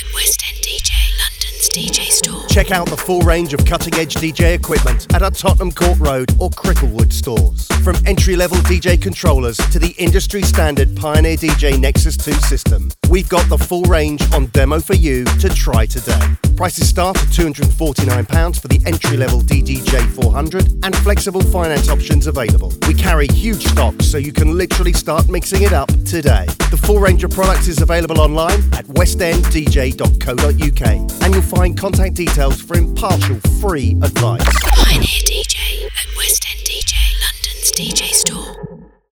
at West End DJ, London's DJ store. Check out the full range of cutting-edge DJ equipment at our Tottenham Court Road or Cricklewood stores. From entry-level DJ controllers to the industry-standard Pioneer DJ Nexus 2 system, we've got the full range on demo for you to try today. Prices start at £249 for the entry-level DDJ 400 and flexible finance options available. We carry huge stocks so you can literally start mixing it up today. The full range of products is available online at westenddj.co.uk and you'll find contact details for impartial free advice. Pioneer DJ at West End DJ, London's DJ store.